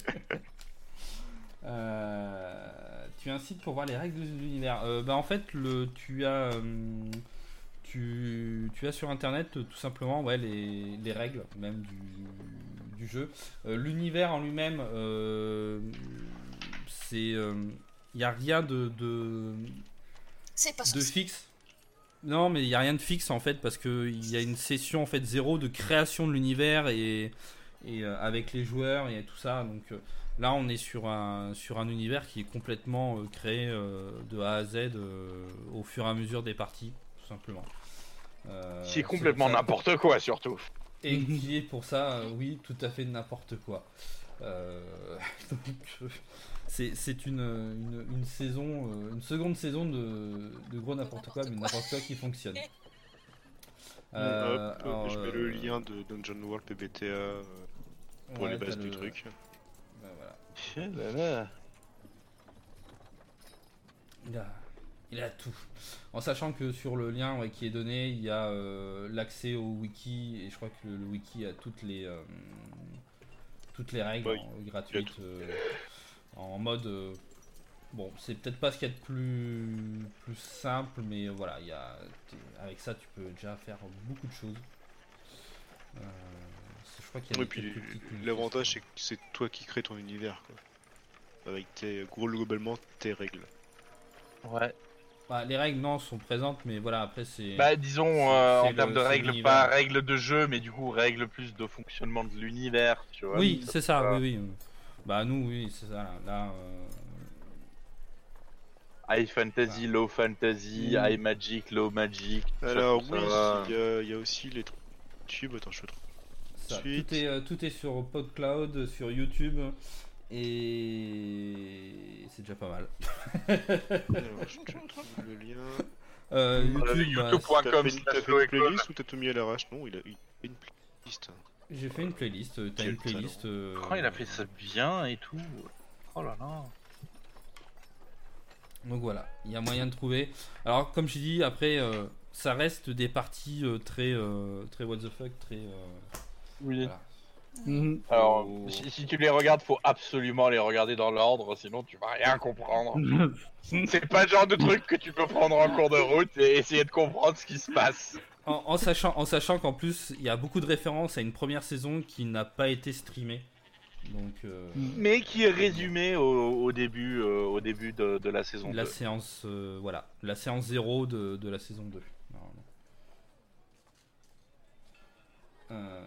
Euh, tu as un site pour voir les règles de l'univers. Euh, bah en fait, le, tu as, euh, tu, tu as sur internet euh, tout simplement ouais, les, les règles même du, du jeu. Euh, l'univers en lui-même, euh, c'est, il n'y a rien de, de, C'est pas de ça. fixe. Non, mais il n'y a rien de fixe en fait parce que il y a une session en fait zéro de création de l'univers et, et euh, avec les joueurs et tout ça. Donc euh, là, on est sur un sur un univers qui est complètement euh, créé euh, de A à Z euh, au fur et à mesure des parties, tout simplement. Euh, C'est complètement pour ça- n'importe quoi, surtout. Et qui est pour ça, euh, oui, tout à fait n'importe quoi. Euh, donc, euh, c'est c'est une, une, une saison, euh, une seconde saison de, de gros n'importe quoi, mais n'importe quoi qui fonctionne. Euh, Hop, alors, je mets euh, le lien de Dungeon World P B T A euh, pour ouais, les bases t'as du le- truc. bah, voilà. Eh là là. Il a, il a tout. En sachant que sur le lien ouais, qui est donné, il y a euh, l'accès au wiki, et je crois que le, le wiki a toutes les, euh, toutes les règles Oui, en- il y a gratuites tout. euh, en mode euh, bon, c'est peut-être pas ce qu'il y a de plus, plus simple, mais voilà, il y a, avec ça, tu peux déjà faire beaucoup de choses. Euh, je crois qu'il y a Et des puis quelques petites l'avantage c'est que c'est toi qui crée ton univers quoi. Avec tes gros globalement tes règles. Ouais. Bah, les règles non sont présentes, mais voilà après c'est. Bah disons c'est- euh, c'est en le- termes de c'est règles, l'univers. pas règles de jeu, mais du coup règles plus de fonctionnement de l'univers, tu vois. Oui, Ça c'est peut ça, pas- oui, oui. Bah nous, oui, c'est ça. Là, euh, High fantasy, low fantasy, Mm. high magic, low magic. tout ça, Alors tout oui, ça. il y, a- il y a aussi les tubes, attends je te trouve. ça, Suite. tout est euh, tout est sur PodCloud, sur YouTube, et c'est déjà pas mal. Alors je te trouve le lien. Euh, Mm. YouTube, bah, YouTube point T'as com fait, une- t'as slash fait une Loécole. playlist ou t'as tout mis à l'arrache? Non, il a, il a fait une playlist. j'ai fait une playlist. euh, T'as Quel une playlist. euh, Oh, il a fait ça bien et tout. Oh là là. Donc voilà, il y a moyen de trouver. Alors comme je dis, après euh, ça reste des parties euh, très euh, très what the fuck, très. euh, Oui. voilà. Mhm. Alors, Oh. si, si tu les regardes, faut absolument les regarder dans l'ordre, sinon tu vas rien comprendre. C'est pas le genre de truc que tu peux prendre en cours de route et essayer de comprendre ce qui se passe. En, en sachant, en sachant qu'en plus il y a beaucoup de références à une première saison qui n'a pas été streamée. Donc euh, Mais qui est résumé au, au début, euh, au début de, de la saison la deux. séance, euh, voilà, la séance zéro de, de la saison deux. Normalement. Euh,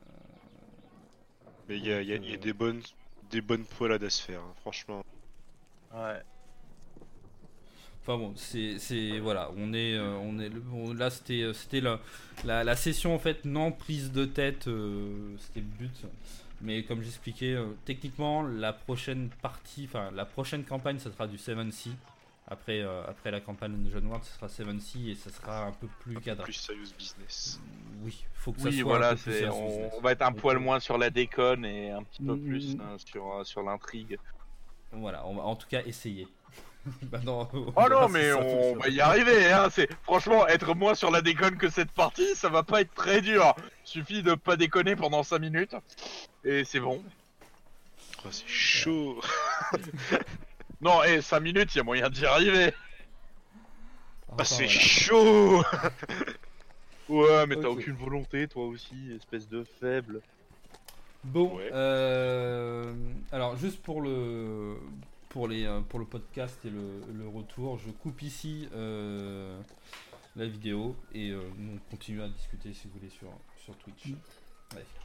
Mais il y a, il y a- il y a des bonnes des bonnes poilades à se faire, hein, franchement. Ouais. Enfin bon, c'est, c'est voilà, on est, euh, on est, bon, là c'était, euh, c'était la, la, la session en fait non prise de tête, euh, c'était le but. Mais comme j'expliquais, euh, techniquement la prochaine partie, enfin la prochaine campagne, ça sera du seven C. Après, euh, après la campagne de John Ward, ce sera seven C et ça sera un peu plus cadré. Plus serious business. Oui, faut que ça Oui, soit voilà, un peu plus c'est, serious on, business. on va être un Donc, poil euh, moins sur la déconne et un petit peu Mhm. plus hein, sur, euh, sur l'intrigue. Voilà, on va en tout cas essayer. Bah non, on Oh verra non, si mais ça on fonctionne. va y arriver, hein. C'est franchement être moins sur la déconne que cette partie, ça va pas être très dur. Suffit de pas déconner pendant cinq minutes et c'est bon. Oh, c'est chaud. Non, et cinq minutes, y a moyen d'y arriver. Ah, Enfin, c'est voilà. chaud. Ouais, mais t'as Ok. aucune volonté, toi aussi, espèce de faible. Bon, Ouais. euh, alors juste pour le pour les euh, pour le podcast et le, le retour, je coupe ici euh, la vidéo et euh, nous on continue à discuter si vous voulez sur sur Twitch. Allez.